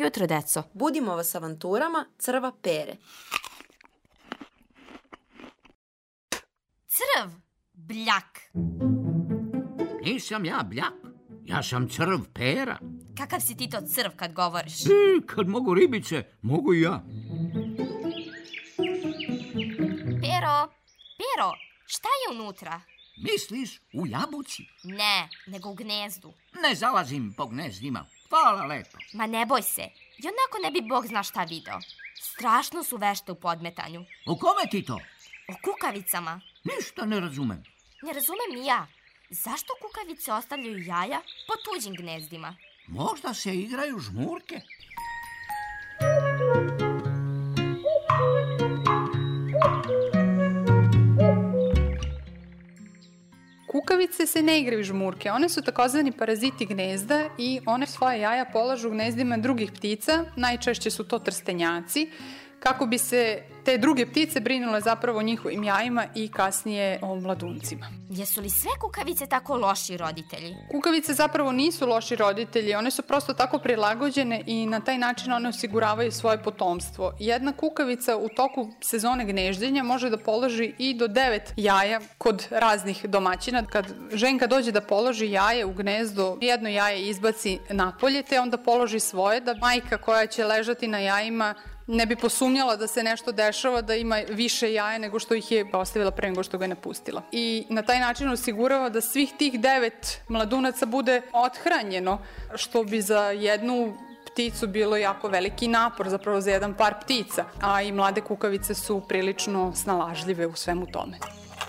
jutro, deco. Budimo vas avanturama crva Pere. Crv, bljak. Nisam ja bljak, ja sam crv Pera. Kakav si ti to crv kad govoriš? Kad mogu ribice, mogu i ja. Pero, šta je unutra? Misliš u jabuci? Ne, nego u gnezdu. Ne zalazim po gnezdima. Hvala lepo. Ma ne boj se, i onako ne bi Bog zna šta video. Strašno su vešte u podmetanju. U kome ti to? O kukavicama. Ništa ne razumem. Ne razumem ni ja. Zašto kukavice ostavljaju jaja po tuđim gnezdima? Možda se igraju žmurke. Kukavice se ne igraju žmurke, one su takozvani paraziti gnezda i one svoje jaja polažu u gnezdima drugih ptica, najčešće su to trstenjaci, kako bi se te druge ptice brinule zapravo o njihovim jajima i kasnije o mladuncima. Jesu li sve kukavice tako loši roditelji? Kukavice zapravo nisu loši roditelji, one su prosto tako prilagođene i na taj način one osiguravaju svoje potomstvo. Jedna kukavica u toku sezone gnežđenja može da položi i do 9 jaja kod raznih domaćina. Kad ženka dođe da položi jaje u gnezdo, jedno jaje izbaci napolje, te onda položi svoje, da majka koja će ležati na jajima ne bi posumnjala da se nešto dešava, da ima više jaja nego što ih je ostavila pre nego što ga je napustila. I na taj način osigurava da svih tih 9 mladunaca bude othranjeno, što bi za jednu pticu bilo jako veliki napor, zapravo za jedan par ptica, a i mlade kukavice su prilično snalažljive u svemu tome.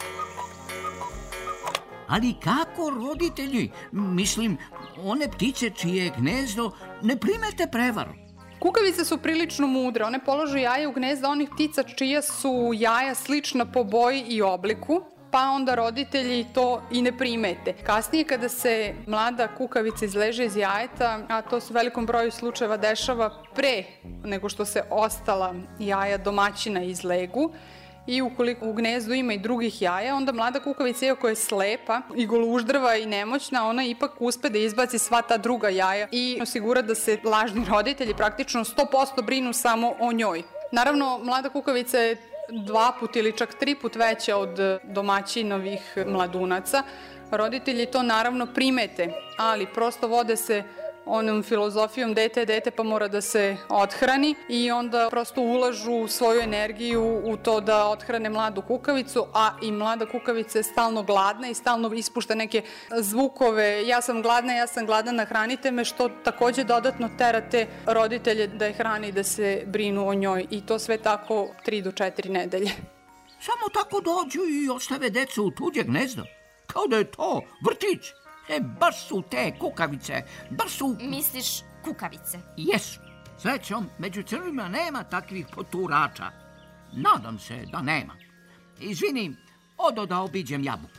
Ali kako roditelji, mislim, one ptice čije je gnezdo, ne primete prevaru? Kukavice su prilično mudre, one polože jaje u gnezda onih ptica čija su jaja slična po boji i obliku, pa onda roditelji to i ne primete. Kasnije kada se mlada kukavica izleže iz jajeta, a to se u velikom broju slučajeva dešava pre nego što se ostala jaja domaćina izlegu, i ukoliko u gnezdu ima i drugih jaja, onda mlada kukavica, iako je slepa i goluždrava i nemoćna, ona ipak uspe da izbaci sva ta druga jaja i osigura da se lažni roditelji praktično 100% brinu samo o njoj. Naravno, mlada kukavica je 2 put ili čak 3 put veća od domaćinovih mladunaca. Roditelji to naravno primete, ali prosto vode se onom filozofijom dete pa mora da se othrani i onda prosto ulažu svoju energiju u to da othrane mladu kukavicu, a i mlada kukavica je stalno gladna i stalno ispušta neke zvukove, ja sam gladna, nahranite me, što takođe dodatno tera te roditelje da je hrane i da se brinu o njoj, i to sve tako 3 do 4 nedelje. Samo tako dođu i ostave decu u tuđe gnezdo, kao da je to vrtić. Baš su te kukavice, baš su... Misliš kukavice? Jesu. Srećom, među crvima nema takvih poturača. Nadam se da nema. Izvini, odo da obiđem jabuku.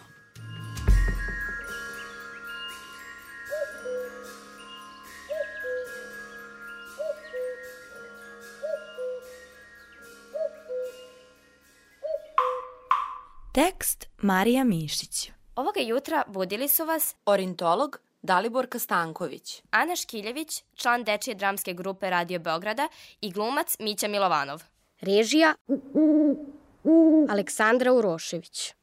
Tekst Marija Mišić. Ovoga jutra budili su vas Ornitolog Daliborka Stanković, Ana Škiljević, član dečije dramske grupe Radio Beograda, i glumac Mića Milovanov. Režija Aleksandra Urošević.